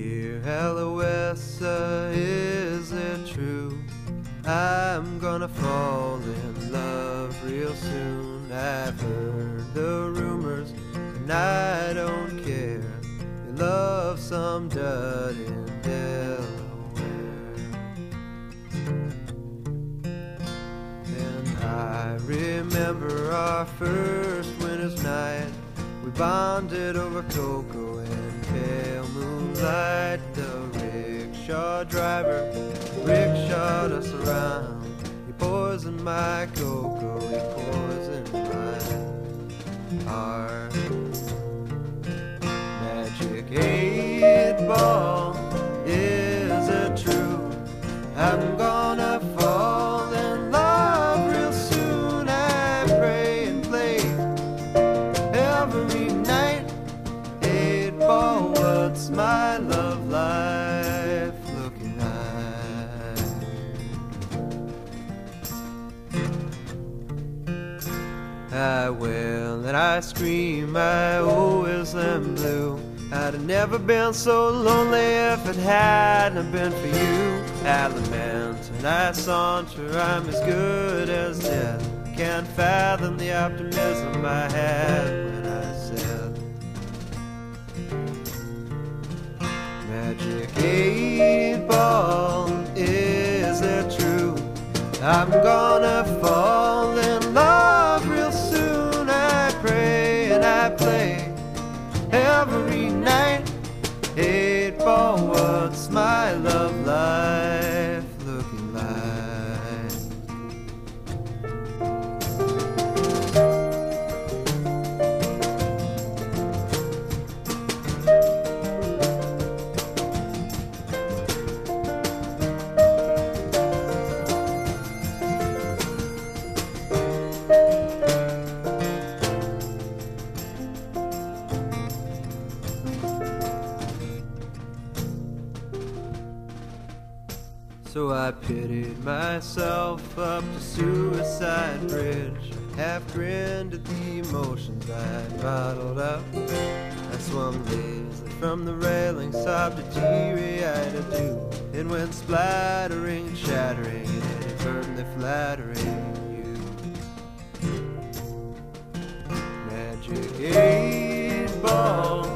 Dear Eloisa, is it true? I'm gonna fall in love real soon. I've heard the rumors and I don't care. You love some dud in Delaware. And I remember our first winter's night. We bonded over cocoa and pale moonlight. The rickshaw driver rickshawed us around. He poisoned my cocoa, he poisoned my heart. Magic 8-ball, is it true? I'm gonna fall in love real soon. I pray and play every night. 8-ball, what's my love life looking like? I wail and I scream, I always am blue. I'd have never been so lonely if it hadn't been for you. I lament and I saunter, I'm as good as dead. Can't fathom the optimism I had when I said Magic 8-ball, is it true? I'm gonna fall in love real soon. I pray and I play every night. 8-ball, what's my love life looking like? So I pitied myself up to Suicide Bridge. Half grinned at the emotions I'd bottled up. I swung lazily from the railing, sobbed a teary-eyed adieu. It went splattering and shattering, and inadvertently flattering you. Magic 8-ball,